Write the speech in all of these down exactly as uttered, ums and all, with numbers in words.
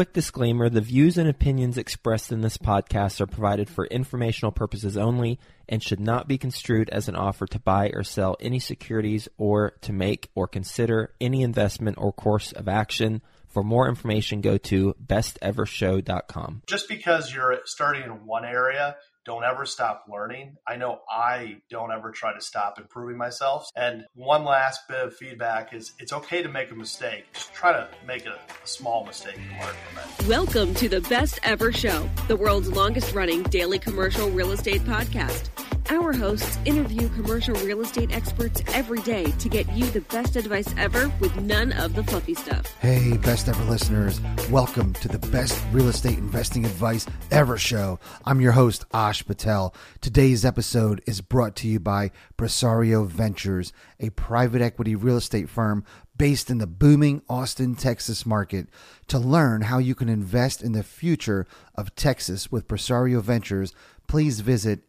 quick disclaimer, the views and opinions expressed in this podcast are provided for informational purposes only and should not be construed as an offer to buy or sell any securities or to make or consider any investment or course of action. For more information, go to best ever show dot com. Just because you're starting in one area, don't ever stop learning. I know I don't ever try to stop improving myself. And one last bit of feedback is it's okay to make a mistake. Just try to make a, a small mistake and learn from it. Welcome to the Best Ever Show, the world's longest running daily commercial real estate podcast. Our hosts interview commercial real estate experts every day to get you the best advice ever with none of the fluffy stuff. Hey, Best Ever listeners. Welcome to the Best Real Estate Investing Advice Ever Show. I'm your host, Ash Patel. Today's episode is brought to you by Presario Ventures, a private equity real estate firm based in the booming Austin, Texas market. To learn how you can invest in the future of Texas with Presario Ventures, please visit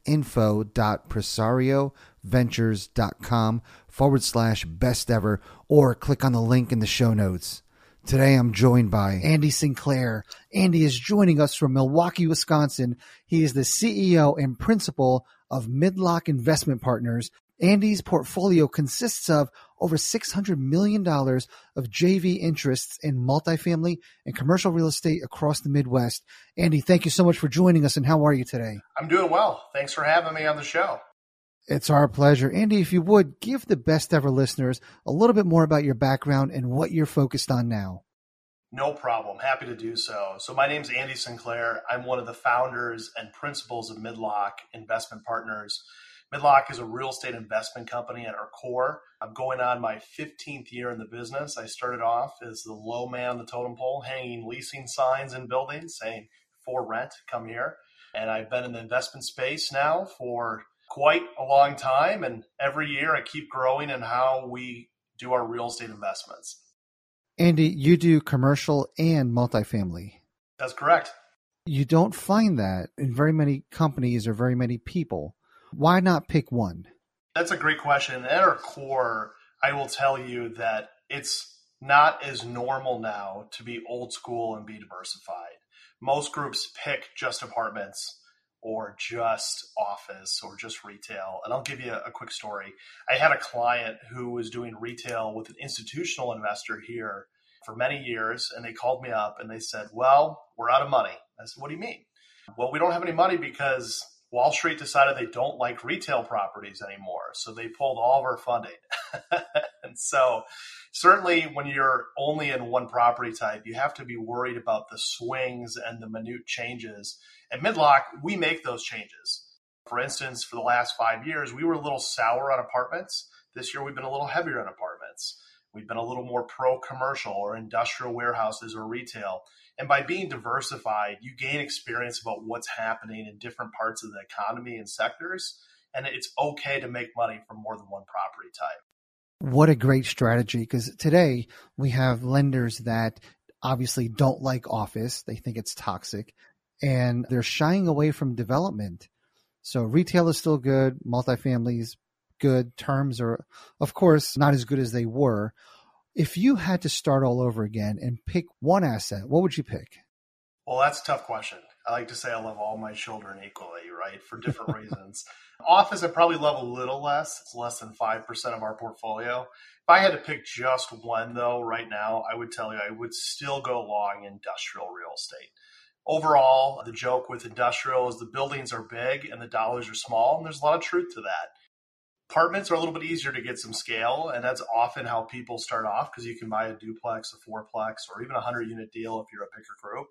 info.presarioventures.com forward slash best ever or click on the link in the show notes. Today I'm joined by Andy Sinclair. Andy is joining us from Milwaukee, Wisconsin. He is the C E O and principal of Midlock Investment Partners. Andy's portfolio consists of over six hundred million dollars of J V interests in multifamily and commercial real estate across the Midwest. Andy, thank you so much for joining us, and how are you today? I'm doing well. Thanks for having me on the show. It's our pleasure. Andy, if you would, give the Best Ever listeners a little bit more about your background and what you're focused on now. No problem. Happy to do so. So my name's Andy Sinclair. I'm one of the founders and principals of Midlock Investment Partners. Midlock is a real estate investment company at our core. I'm going on my fifteenth year in the business. I started off as the low man on the totem pole, hanging leasing signs in buildings saying, for rent, come here. And I've been in the investment space now for quite a long time. And every year I keep growing in how we do our real estate investments. Andy, you do commercial and multifamily. That's correct. You don't find that in very many companies or very many people. Why not pick one? That's a great question. At our core, I will tell you that it's not as normal now to be old school and be diversified. Most groups pick just apartments or just office or just retail. And I'll give you a quick story. I had a client who was doing retail with an institutional investor here for many years, and they called me up and they said, well, we're out of money. I said, what do you mean? Well, we don't have any money because Wall Street decided they don't like retail properties anymore. So they pulled all of our funding. And so certainly when you're only in one property type, you have to be worried about the swings and the minute changes. At Midlock, we make those changes. For instance, for the last five years, we were a little sour on apartments. This year, we've been a little heavier on apartments. We've been a little more pro-commercial or industrial warehouses or retail. And by being diversified, you gain experience about what's happening in different parts of the economy and sectors. And it's okay to make money from more than one property type. What a great strategy, because today we have lenders that obviously don't like office. They think it's toxic, and they're shying away from development. So retail is still good. Multifamily is good. Terms are, of course, not as good as they were. If you had to start all over again and pick one asset, what would you pick? Well, that's a tough question. I like to say I love all my children equally, right? For different reasons. Office, I probably love a little less. It's less than five percent of our portfolio. If I had to pick just one, though, right now, I would tell you I would still go long industrial real estate. Overall, the joke with industrial is the buildings are big and the dollars are small, and there's a lot of truth to that. Apartments are a little bit easier to get some scale, and that's often how people start off because you can buy a duplex, a fourplex, or even a hundred-unit deal if you're a bigger group.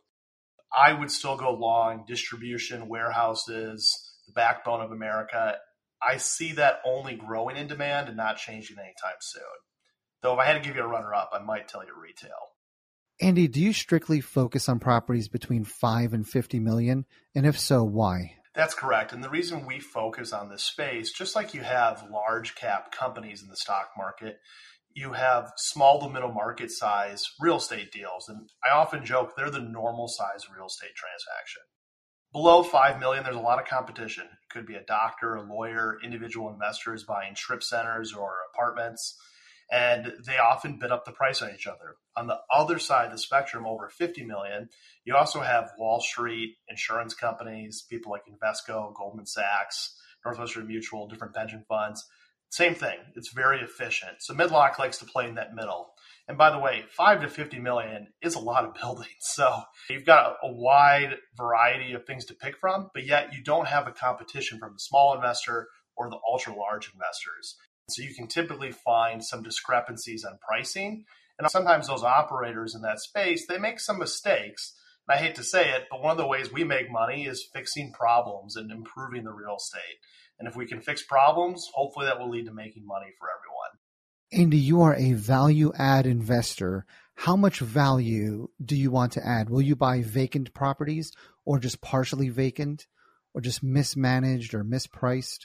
I would still go long distribution, warehouses, the backbone of America. I see that only growing in demand and not changing anytime soon. Though if I had to give you a runner-up, I might tell you retail. Andy, do you strictly focus on properties between five and fifty million? And if so, why? That's correct. And the reason we focus on this space, just like you have large cap companies in the stock market, you have small to middle market size real estate deals. And I often joke they're the normal size real estate transaction. Below five million, there's a lot of competition. It could be a doctor, a lawyer, individual investors buying strip centers or apartments. and they often bid up the price on each other. On the other side of the spectrum, over fifty million, you also have Wall Street insurance companies, people like Invesco, Goldman Sachs, Northwestern Mutual, different pension funds. Same thing. It's very efficient. So Midlock likes to play in that middle. And by the way, five to fifty million is a lot of buildings. So you've got a wide variety of things to pick from, but yet you don't have a competition from the small investor or the ultra large investors. So you can typically find some discrepancies on pricing. And sometimes those operators in that space, they make some mistakes. And I hate to say it, but one of the ways we make money is fixing problems and improving the real estate. And if we can fix problems, hopefully that will lead to making money for everyone. Andy, you are a value add investor. How much value do you want to add? Will you buy vacant properties or just partially vacant or just mismanaged or mispriced?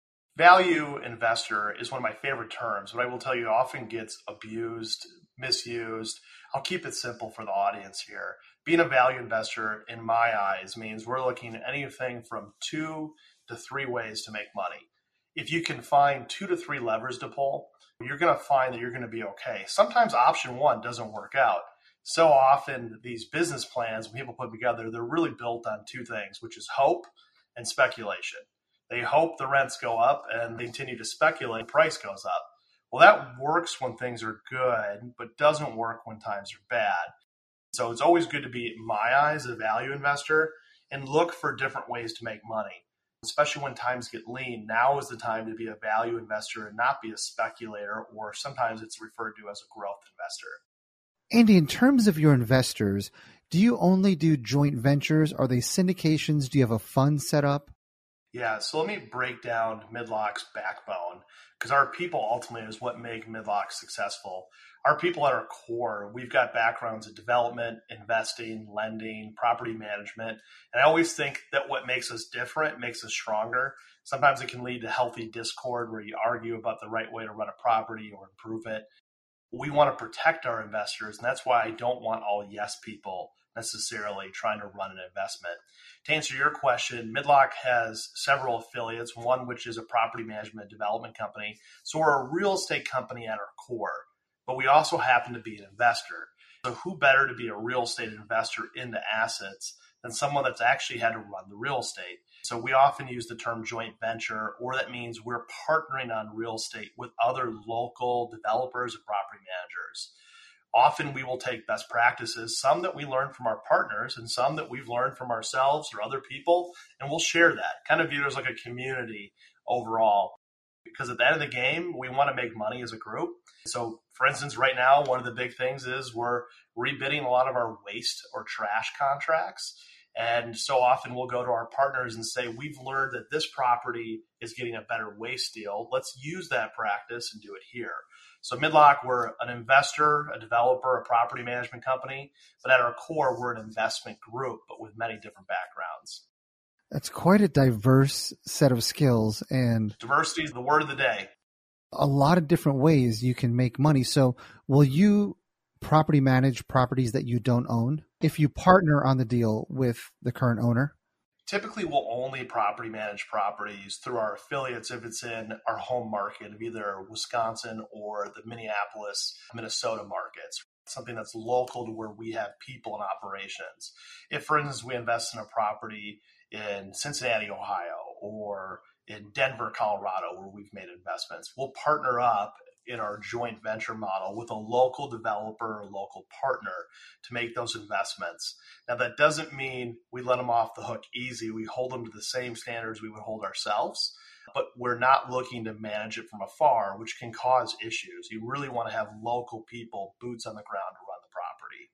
Value investor is one of my favorite terms, but I will tell you it often gets abused, misused. I'll keep it simple for the audience here. Being a value investor, in my eyes, means we're looking at anything from two to three ways to make money. If you can find two to three levers to pull, you're going to find that you're going to be okay. Sometimes option one doesn't work out. So often these business plans, when people put them together, they're really built on two things, which is hope and speculation. They hope the rents go up and they continue to speculate, price goes up. Well, that works when things are good, but doesn't work when times are bad. So it's always good to be, in my eyes, a value investor and look for different ways to make money. Especially when times get lean, now is the time to be a value investor and not be a speculator, or sometimes it's referred to as a growth investor. Andy, in terms of your investors, do you only do joint ventures? Are they syndications? Do you have a fund set up? Yeah, so let me break down Midlock's backbone, because our people ultimately is what make Midlock successful. Our people at our core, we've got backgrounds in development, investing, lending, property management. And I always think that what makes us different makes us stronger. Sometimes it can lead to healthy discord where you argue about the right way to run a property or improve it. We want to protect our investors, and that's why I don't want all yes people necessarily trying to run an investment. To answer your question, Midlock has several affiliates, one which is a property management development company. So we're a real estate company at our core, but we also happen to be an investor. So who better to be a real estate investor into assets than someone that's actually had to run the real estate? So we often use the term joint venture, or that means we're partnering on real estate with other local developers and property managers. Often we will take best practices, some that we learn from our partners and some that we've learned from ourselves or other people, and we'll share that, kind of viewed as like a community overall. Because at the end of the game, we want to make money as a group. So for instance, right now, one of the big things is we're rebidding a lot of our waste or trash contracts. And so often we'll go to our partners and say, we've learned that this property is getting a better waste deal. Let's use that practice and do it here. So Midlock, we're an investor, a developer, a property management company, but at our core, we're an investment group, but with many different backgrounds. That's quite a diverse set of skills, and diversity is the word of the day. A lot of different ways you can make money. So will you property manage properties that you don't own if you partner on the deal with the current owner? Typically, we'll only property manage properties through our affiliates if it's in our home market of either Wisconsin or the Minneapolis, Minnesota markets, something that's local to where we have people and operations. If, for instance, we invest in a property in Cincinnati, Ohio, or in Denver, Colorado, where we've made investments, we'll partner up in our joint venture model with a local developer or local partner to make those investments. Now, that doesn't mean we let them off the hook easy. We hold them to the same standards we would hold ourselves, but we're not looking to manage it from afar, which can cause issues. You really want to have local people, boots on the ground to run the property.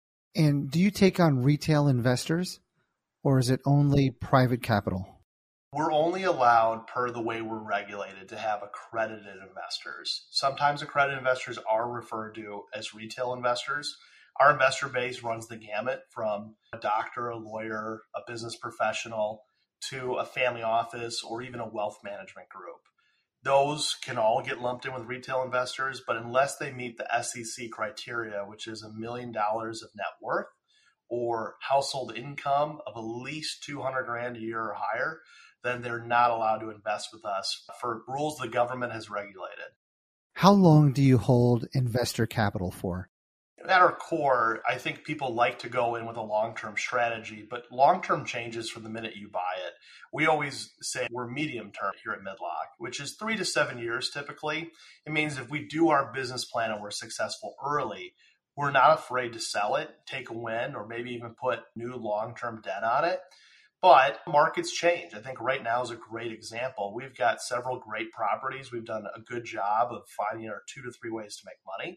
And do you take on retail investors, or is it only private capital? We're only allowed, per the way we're regulated, to have accredited investors. Sometimes accredited investors are referred to as retail investors. Our investor base runs the gamut from a doctor, a lawyer, a business professional, to a family office, or even a wealth management group. Those can all get lumped in with retail investors, but unless they meet the S E C criteria, which is a million dollars of net worth or household income of at least two hundred grand a year or higher, then they're not allowed to invest with us for rules the government has regulated. How long do you hold investor capital for? At our core, I think people like to go in with a long-term strategy, but long-term changes from the minute you buy it. We always say we're medium-term here at Midlock, which is three to seven years typically. It means if we do our business plan and we're successful early, we're not afraid to sell it, take a win, or maybe even put new long-term debt on it. But markets change. I think right now is a great example. We've got several great properties. We've done a good job of finding our two to three ways to make money.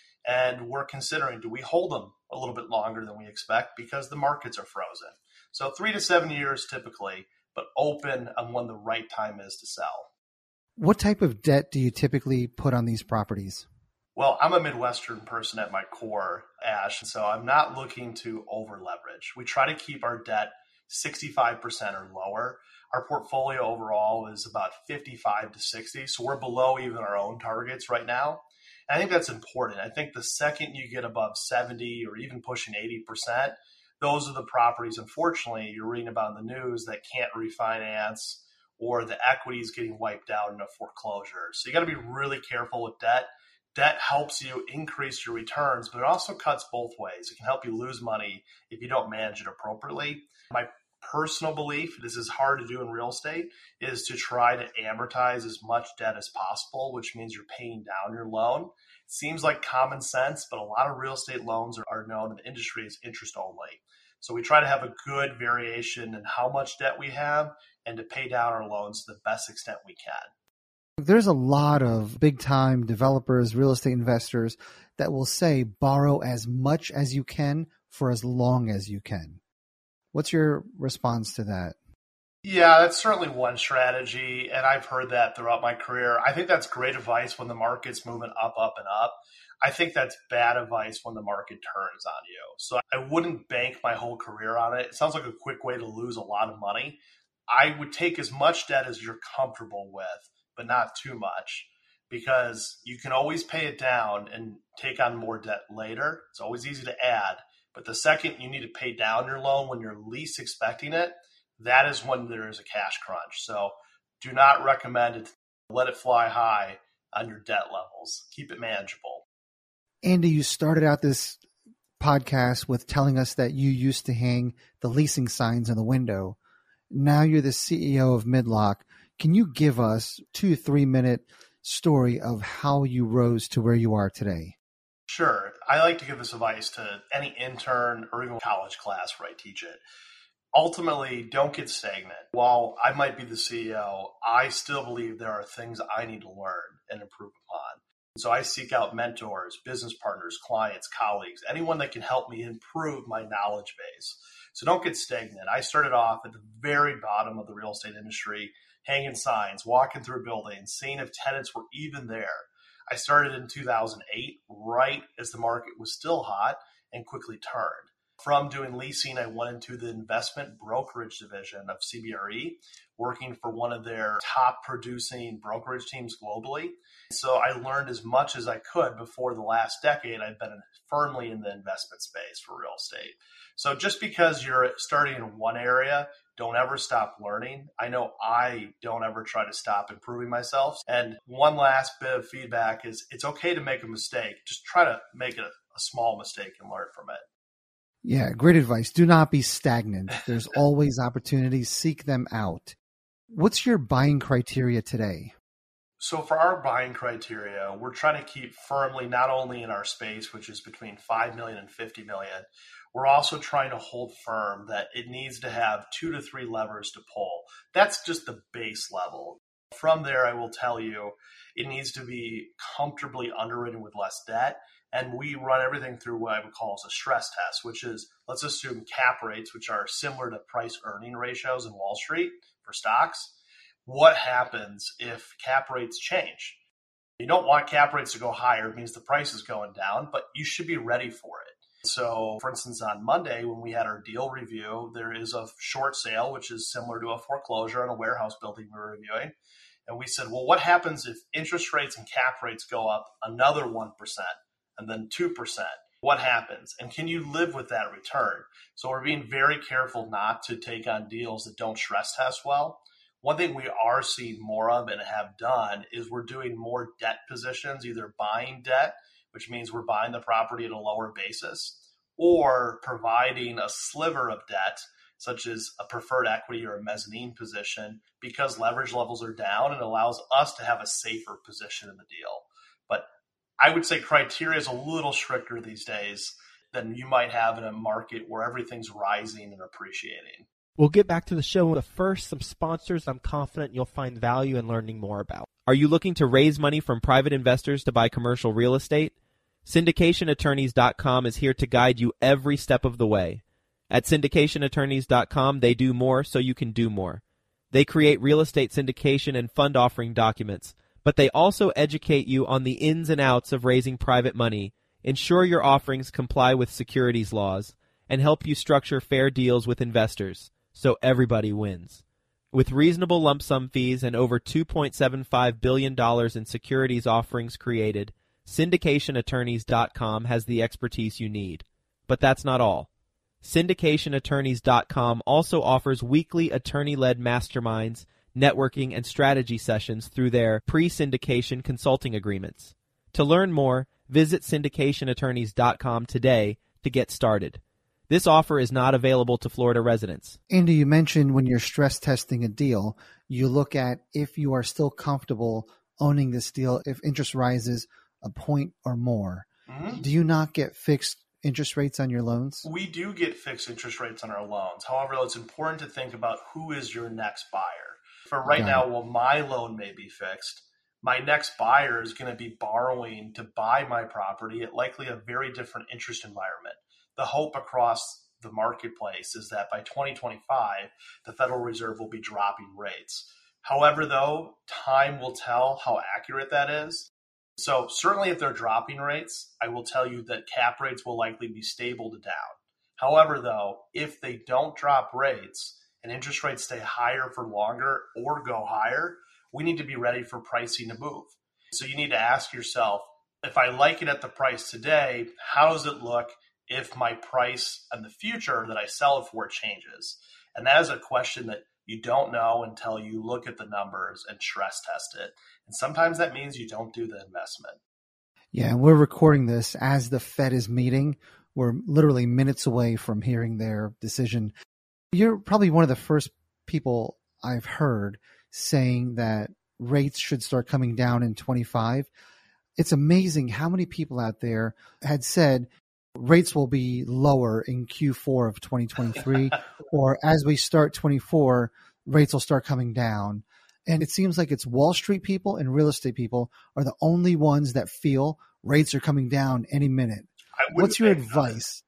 And we're considering, do we hold them a little bit longer than we expect because the markets are frozen? So three to seven years typically, but open on when the right time is to sell. What type of debt do you typically put on these properties? Well, I'm a Midwestern person at my core, Ash, so I'm not looking to over leverage. We try to keep our debt sixty-five percent or lower. Our portfolio overall is about fifty-five to sixty, so we're below even our own targets right now. I think that's important. I think the second you get above seventy or even pushing eighty percent, those are the properties, unfortunately, you're reading about in the news that can't refinance or the equity is getting wiped out in a foreclosure. So you got to be really careful with debt. Debt helps you increase your returns, but it also cuts both ways. It can help you lose money if you don't manage it appropriately. My personal belief, this is hard to do in real estate, is to try to amortize as much debt as possible, which means you're paying down your loan. It seems like common sense, but a lot of real estate loans are, are known in the industry as interest only. So we try to have a good variation in how much debt we have and to pay down our loans to the best extent we can. There's a lot of big time developers, real estate investors that will say borrow as much as you can for as long as you can. What's your response to that? Yeah, that's certainly one strategy, and I've heard that throughout my career. I think that's great advice when the market's moving up, up, and up. I think that's bad advice when the market turns on you. So I wouldn't bank my whole career on it. It sounds like a quick way to lose a lot of money. I would take as much debt as you're comfortable with, but not too much, because you can always pay it down and take on more debt later. It's always easy to add. But the second you need to pay down your loan when you're least expecting it, that is when there is a cash crunch. So do not recommend it. Let it fly high on your debt levels. Keep it manageable. Andy, you started out this podcast with telling us that you used to hang the leasing signs in the window. Now you're the C E O of Midlock. Can you give us two, three minute story of how you rose to where you are today? Sure. I like to give this advice to any intern or even college class where I teach it. Ultimately, don't get stagnant. While I might be the C E O, I still believe there are things I need to learn and improve upon. So I seek out mentors, business partners, clients, colleagues, anyone that can help me improve my knowledge base. So don't get stagnant. I started off at the very bottom of the real estate industry, hanging signs, walking through buildings, seeing if tenants were even there. I started in two thousand eight, right as the market was still hot, and quickly turned. From doing leasing, I went into the investment brokerage division of C B R E, working for one of their top producing brokerage teams globally. So I learned as much as I could. Before the last decade, I've been firmly in the investment space for real estate. So just because you're starting in one area, don't ever stop learning. I know I don't ever try to stop improving myself. And one last bit of feedback is it's okay to make a mistake. Just try to make it a, a small mistake and learn from it. Yeah, great advice. Do not be stagnant. There's always opportunities. Seek them out. What's your buying criteria today? So for our buying criteria, we're trying to keep firmly not only in our space, which is between five million and fifty million, we're also trying to hold firm that it needs to have two to three levers to pull. That's just the base level. From there, I will tell you, it needs to be comfortably underwritten with less debt. And we run everything through what I would call as a stress test, which is, let's assume cap rates, which are similar to price earning ratios in Wall Street for stocks. What happens if cap rates change? You don't want cap rates to go higher. It means the price is going down, but you should be ready for it. So, for instance, on Monday, when we had our deal review, there is a short sale, which is similar to a foreclosure on a warehouse building we were reviewing. And we said, well, what happens if interest rates and cap rates go up another one percent and then two percent? What happens? And can you live with that return? So we're being very careful not to take on deals that don't stress test well. One thing we are seeing more of and have done is we're doing more debt positions, either buying debt, which means we're buying the property at a lower basis, or providing a sliver of debt, such as a preferred equity or a mezzanine position, because leverage levels are down and allows us to have a safer position in the deal. But I would say criteria is a little stricter these days than you might have in a market where everything's rising and appreciating. We'll get back to the show, but first, some sponsors I'm confident you'll find value in learning more about. Are you looking to raise money from private investors to buy commercial real estate? syndication attorneys dot com is here to guide you every step of the way. At syndication attorneys dot com, they do more so you can do more. They create real estate syndication and fund offering documents, but they also educate you on the ins and outs of raising private money, ensure your offerings comply with securities laws, and help you structure fair deals with investors, so everybody wins. With reasonable lump sum fees and over two point seven five billion dollars in securities offerings created, syndication attorneys dot com has the expertise you need. But that's not all. syndication attorneys dot com also offers weekly attorney-led masterminds, networking, and strategy sessions through their pre-syndication consulting agreements. To learn more, visit syndication attorneys dot com today to get started. This offer is not available to Florida residents. Andy, you mentioned when you're stress testing a deal, you look at if you are still comfortable owning this deal if interest rises a point or more. Mm-hmm. Do you not get fixed interest rates on your loans? We do get fixed interest rates on our loans. However, it's important to think about who is your next buyer. For right Got now, it. while my loan may be fixed, my next buyer is going to be borrowing to buy my property at likely a very different interest environment. The hope across the marketplace is that by twenty twenty-five, the Federal Reserve will be dropping rates. However, though, time will tell how accurate that is. So certainly if they're dropping rates, I will tell you that cap rates will likely be stable to down. However, though, if they don't drop rates and interest rates stay higher for longer or go higher, we need to be ready for pricing to move. So you need to ask yourself, if I like it at the price today, how does it look if my price in the future that I sell it for changes? And that is a question that you don't know until you look at the numbers and stress test it. And sometimes that means you don't do the investment. Yeah, and we're recording this as the Fed is meeting. We're literally minutes away from hearing their decision. You're probably one of the first people I've heard saying that rates should start coming down in twenty-five. It's amazing how many people out there had said rates will be lower in Q four of twenty twenty-three, or as we start twenty-four, rates will start coming down. And it seems like it's Wall Street people and real estate people are the only ones that feel rates are coming down any minute. What's your advice?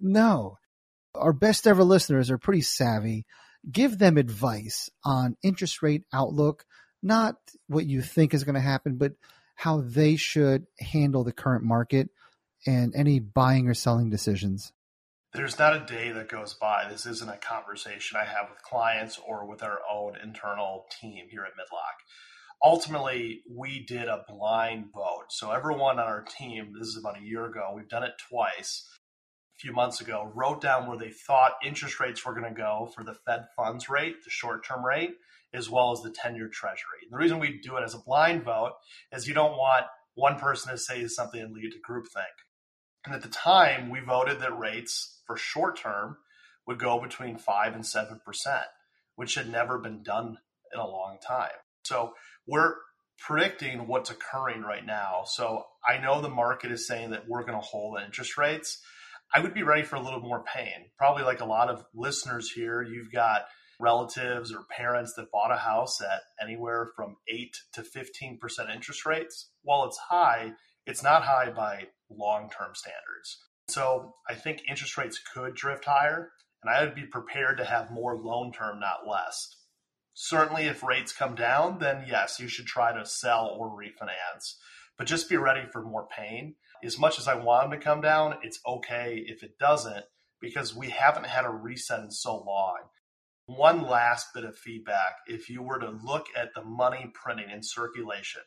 No. Our best ever listeners are pretty savvy. Give them advice on interest rate outlook, not what you think is going to happen, but how they should handle the current market and any buying or selling decisions. There's not a day that goes by. This isn't a conversation I have with clients or with our own internal team here at Midlock. Ultimately, we did a blind vote. So everyone on our team, this is about a year ago, we've done it twice, a few months ago, wrote down where they thought interest rates were going to go for the Fed funds rate, the short-term rate, as well as the ten-year treasury. And the reason we do it as a blind vote is you don't want one person to say something and lead to groupthink. And at the time, we voted that rates for short term would go between five and seven percent, which had never been done in a long time. So we're predicting what's occurring right now. So I know the market is saying that we're going to hold interest rates. I would be ready for a little more pain. Probably like a lot of listeners here, you've got relatives or parents that bought a house at anywhere from eight to fifteen percent interest rates. While it's high, it's not high by long-term standards. So I think interest rates could drift higher, and I would be prepared to have more loan-term, not less. Certainly if rates come down, then yes, you should try to sell or refinance, but just be ready for more pain. As much as I want them to come down, it's okay if it doesn't, because we haven't had a reset in so long. One last bit of feedback, if you were to look at the money printing in circulation,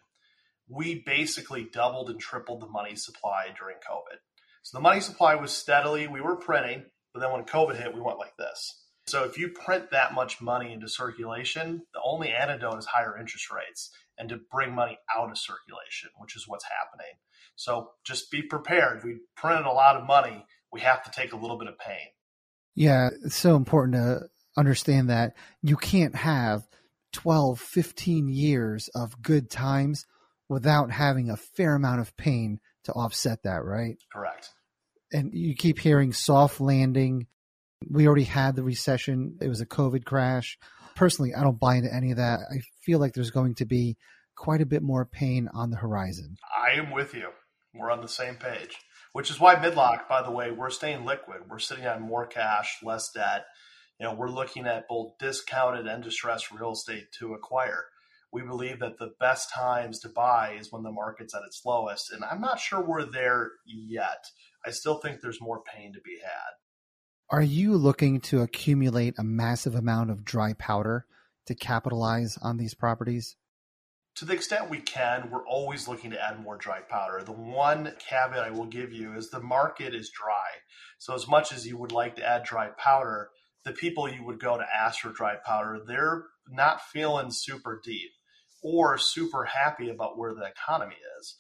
we basically doubled and tripled the money supply during COVID. So the money supply was steadily, we were printing, but then when COVID hit, we went like this. So if you print that much money into circulation, the only antidote is higher interest rates and to bring money out of circulation, which is what's happening. So just be prepared. If we printed a lot of money, we have to take a little bit of pain. Yeah, it's so important to understand that you can't have twelve, fifteen years of good times without having a fair amount of pain to offset that, right? Correct. And you keep hearing soft landing. We already had the recession. It was a COVID crash. Personally, I don't buy into any of that. I feel like there's going to be quite a bit more pain on the horizon. I am with you. We're on the same page, which is why Midlock, by the way, we're staying liquid. We're sitting on more cash, less debt. You know, we're looking at both discounted and distressed real estate to acquire. We believe that the best times to buy is when the market's at its lowest. And I'm not sure we're there yet. I still think there's more pain to be had. Are you looking to accumulate a massive amount of dry powder to capitalize on these properties? To the extent we can, we're always looking to add more dry powder. The one caveat I will give you is the market is dry. So as much as you would like to add dry powder, the people you would go to ask for dry powder, they're not feeling super deep or super happy about where the economy is.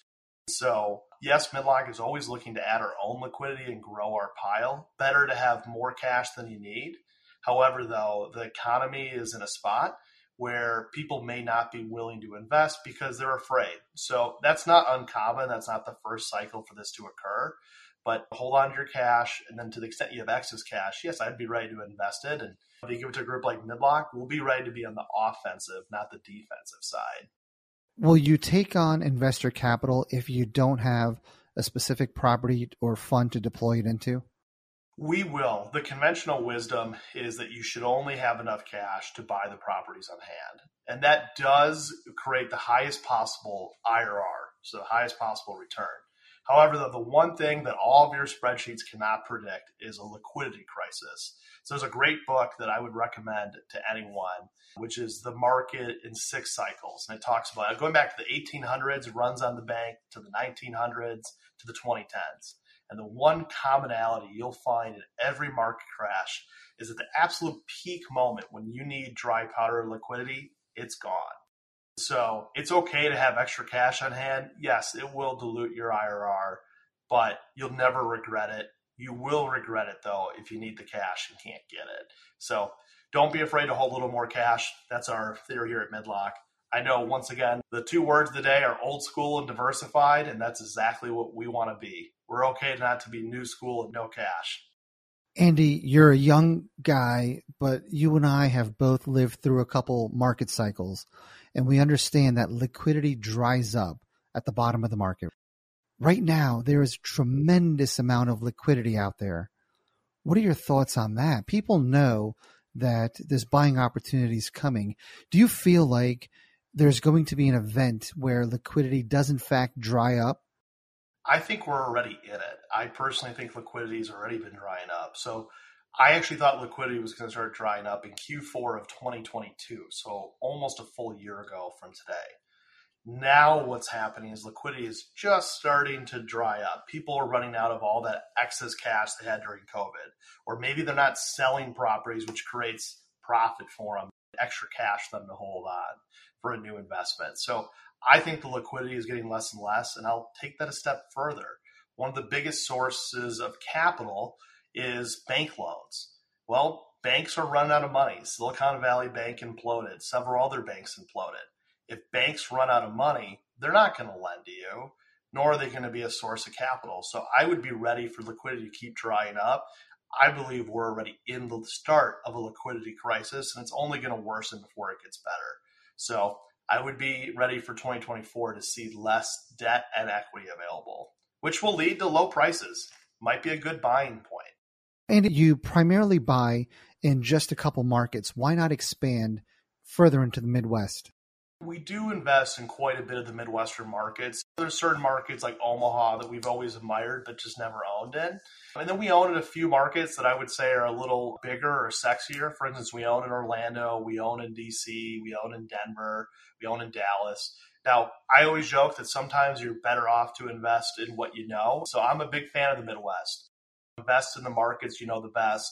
So yes, Midlock is always looking to add our own liquidity and grow our pile. Better to have more cash than you need. However, though, the economy is in a spot where people may not be willing to invest because they're afraid. So that's not uncommon. That's not the first cycle for this to occur. But hold on to your cash, and then to the extent you have excess cash, yes, I'd be ready to invest it. And if you give it to a group like Midlock, we'll be ready to be on the offensive, not the defensive side. Will you take on investor capital if you don't have a specific property or fund to deploy it into? We will. The conventional wisdom is that you should only have enough cash to buy the properties on hand. And that does create the highest possible I R R, so the highest possible return. However, the, the one thing that all of your spreadsheets cannot predict is a liquidity crisis. So there's a great book that I would recommend to anyone, which is The Market in Six Cycles. And it talks about going back to the eighteen hundreds, runs on the bank, to the nineteen hundreds, to the twenty tens. And the one commonality you'll find in every market crash is at the absolute peak moment when you need dry powder liquidity, it's gone. So it's okay to have extra cash on hand. Yes, it will dilute your I R R, but you'll never regret it. You will regret it, though, if you need the cash and can't get it. So don't be afraid to hold a little more cash. That's our theory here at Midlock. I know, once again, the two words of the day are old school and diversified, and that's exactly what we want to be. We're okay not to be new school and no cash. Andy, you're a young guy, but you and I have both lived through a couple market cycles, and we understand that liquidity dries up at the bottom of the market. Right now, there is a tremendous amount of liquidity out there. What are your thoughts on that? People know that there's buying opportunities coming. Do you feel like there's going to be an event where liquidity does in fact dry up? I think we're already in it. I personally think liquidity has already been drying up. So I actually thought liquidity was going to start drying up in Q four of twenty twenty-two, so almost a full year ago from today. Now what's happening is liquidity is just starting to dry up. People are running out of all that excess cash they had during COVID, or maybe they're not selling properties, which creates profit for them, extra cash for them to hold on for a new investment. So I think the liquidity is getting less and less, and I'll take that a step further. One of the biggest sources of capital is bank loans. Well, banks are running out of money. Silicon Valley Bank imploded. Several other banks imploded. If banks run out of money, they're not going to lend to you, nor are they going to be a source of capital. So I would be ready for liquidity to keep drying up. I believe we're already in the start of a liquidity crisis, and it's only going to worsen before it gets better. So I would be ready for twenty twenty-four to see less debt and equity available, which will lead to low prices. Might be a good buying point. And you primarily buy in just a couple markets. Why not expand further into the Midwest? We do invest in quite a bit of the Midwestern markets. There's certain markets like Omaha that we've always admired but just never owned in. And then we own in a few markets that I would say are a little bigger or sexier. For instance, we own in Orlando, we own in D C, we own in Denver, we own in Dallas. Now, I always joke that sometimes you're better off to invest in what you know. So I'm a big fan of the Midwest. Invest in the markets you know the best.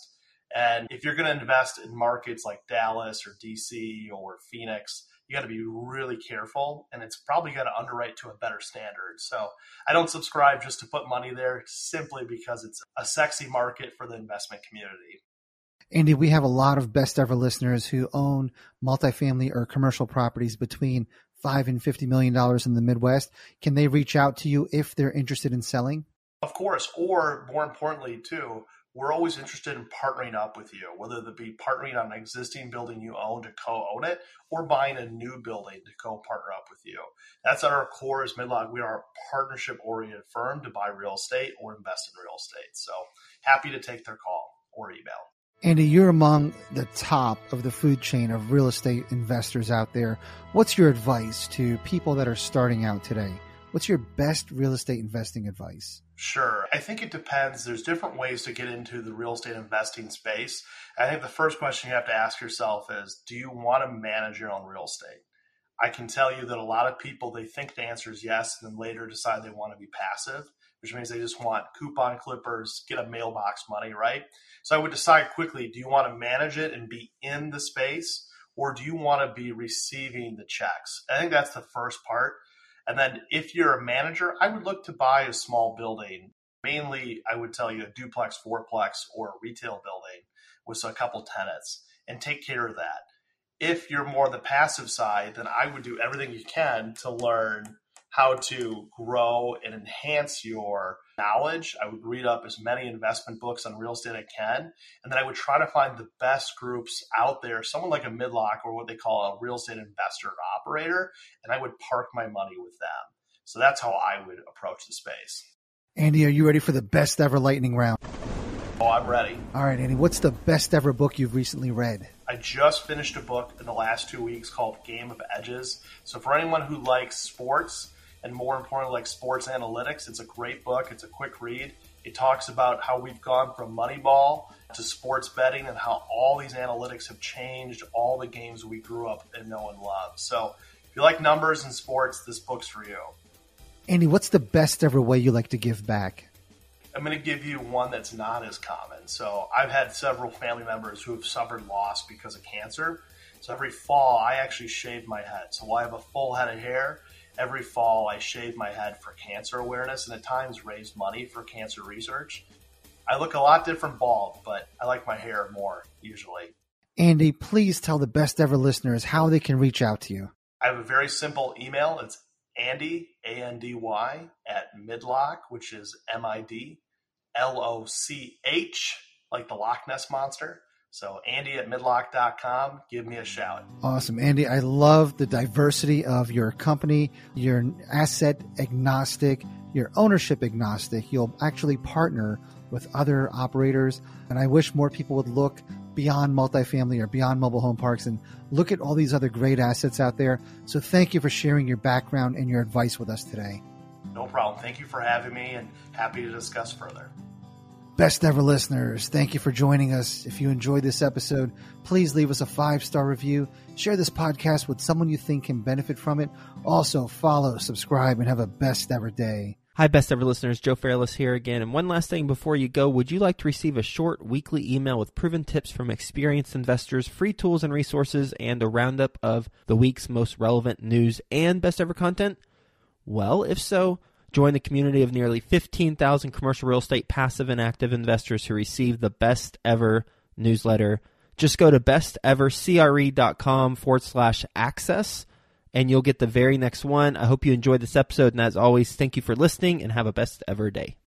And if you're going to invest in markets like Dallas or D C or Phoenix, you got to be really careful, and it's probably got to underwrite to a better standard. So I don't subscribe just to put money there simply because it's a sexy market for the investment community. Andy, we have a lot of best ever listeners who own multifamily or commercial properties between five and fifty million dollars in the Midwest. Can they reach out to you if they're interested in selling? Of course, or more importantly too, we're always interested in partnering up with you, whether it be partnering on an existing building you own to co-own it or buying a new building to co-partner up with you. That's at our core as Midlock. We are a partnership-oriented firm to buy real estate or invest in real estate. So happy to take their call or email. Andy, you're among the top of the food chain of real estate investors out there. What's your advice to people that are starting out today? What's your best real estate investing advice? Sure. I think it depends. There's different ways to get into the real estate investing space. I think the first question you have to ask yourself is, do you want to manage your own real estate? I can tell you that a lot of people, they think the answer is yes, and then later decide they want to be passive, which means they just want coupon clippers, get a mailbox money, right? So I would decide quickly, do you want to manage it and be in the space, or do you want to be receiving the checks? I think that's the first part. And then if you're a manager, I would look to buy a small building. Mainly, I would tell you a duplex, fourplex, or a retail building with a couple tenants and take care of that. If you're more the passive side, then I would do everything you can to learn how to grow and enhance your knowledge. I would read up as many investment books on real estate as I can. And then I would try to find the best groups out there, someone like a Midlock or what they call a real estate investor or operator, and I would park my money with them. So that's how I would approach the space. Andy, are you ready for the best ever lightning round? Oh, I'm ready. All right, Andy, what's the best ever book you've recently read? I just finished a book in the last two weeks called Game of Edges. So for anyone who likes sports, and more importantly, like sports analytics, it's a great book. It's a quick read. It talks about how we've gone from Moneyball to sports betting and how all these analytics have changed all the games we grew up and know and love. So if you like numbers and sports, this book's for you. Andy, what's the best ever way you like to give back? I'm going to give you one that's not as common. So I've had several family members who have suffered loss because of cancer. So every fall, I actually shave my head. So while I have a full head of hair, every fall, I shave my head for cancer awareness and at times raise money for cancer research. I look a lot different bald, but I like my hair more usually. Andy, please tell the best ever listeners how they can reach out to you. I have a very simple email. It's Andy, A N D Y, at Midlock, which is M I D L O C H, like the Loch Ness Monster. So Andy at midlock dot com, give me a shout. Awesome. Andy, I love the diversity of your company. You're asset agnostic, you're ownership agnostic. You'll actually partner with other operators. And I wish more people would look beyond multifamily or beyond mobile home parks and look at all these other great assets out there. So thank you for sharing your background and your advice with us today. No problem. Thank you for having me and happy to discuss further. Best ever listeners, thank you for joining us. If you enjoyed this episode, please leave us a five-star review. Share this podcast with someone you think can benefit from it. Also, follow, subscribe, and have a best ever day. Hi, best ever listeners. Joe Fairless here again. And one last thing before you go, would you like to receive a short weekly email with proven tips from experienced investors, free tools and resources, and a roundup of the week's most relevant news and best ever content? Well, if so, join the community of nearly fifteen thousand commercial real estate passive and active investors who receive the best ever newsletter. Just go to bestevercre.com forward slash access, and you'll get the very next one. I hope you enjoyed this episode, and as always, thank you for listening, and have a best ever day.